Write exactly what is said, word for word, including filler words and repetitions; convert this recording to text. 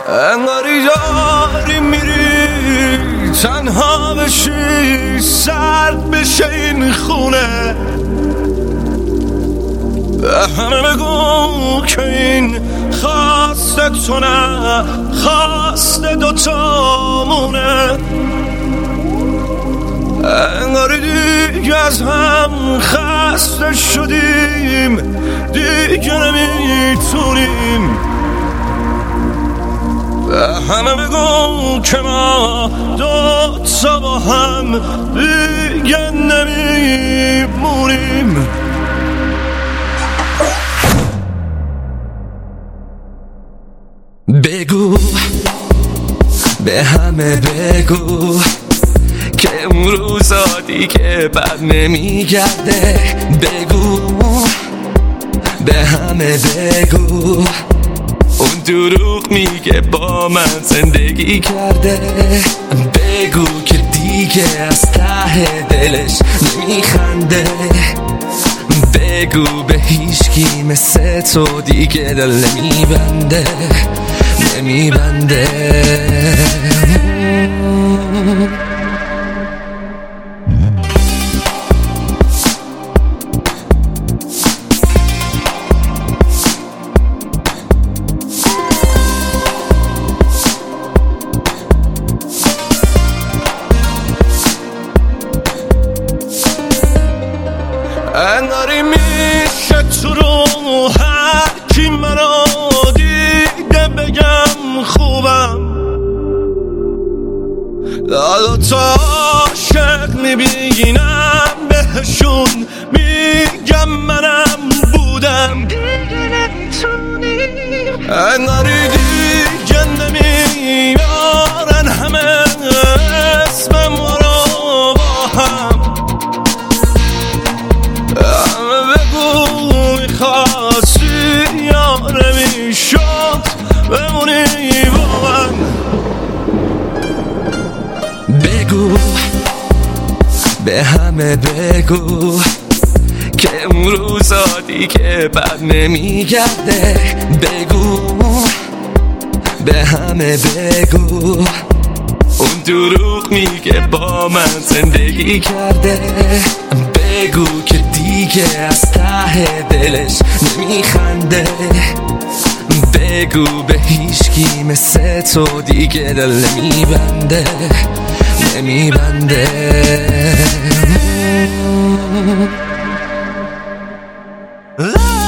انگاری داری میری تنها بشی، سرد بشه این خونه. به همه بگو که این خواست تو نه، خواست دوتامونه. انگاری دیگه از هم خسته شدیم، دیگه نمیتونیم. به همه بگو که ما دوتا با هم دیگه نمیمونیم. بگو به همه بگو که اون روزا دیگه بر نمیگرده. بگو به همه بگو اون دروغ میگه با من زندگی کرده. بگو که دیگه از ته دلش نمیخنده. بگو به هیچکی مثل تو دیگه دل نمیبنده، نمیبنده. انگاری میشه تو رو هر کی منو دیده بگم خوبم. دوتا عاشق میبینم بهشون میگم منم بودم. انگاری دیگه نمیارن همه اسم ما رو با هم. میخواستی یا نمیشد بمونی با من. بگو به همه بگو که اون روزا دیگه بر نمیگرده. بگو به همه بگو اون دروغ میگه با من زندگی کرده. بگو که دیگه از ته دلش نمیخنده. بگو به هیچکی مثل تو دیگه دل نمیبنده، نمیبنده.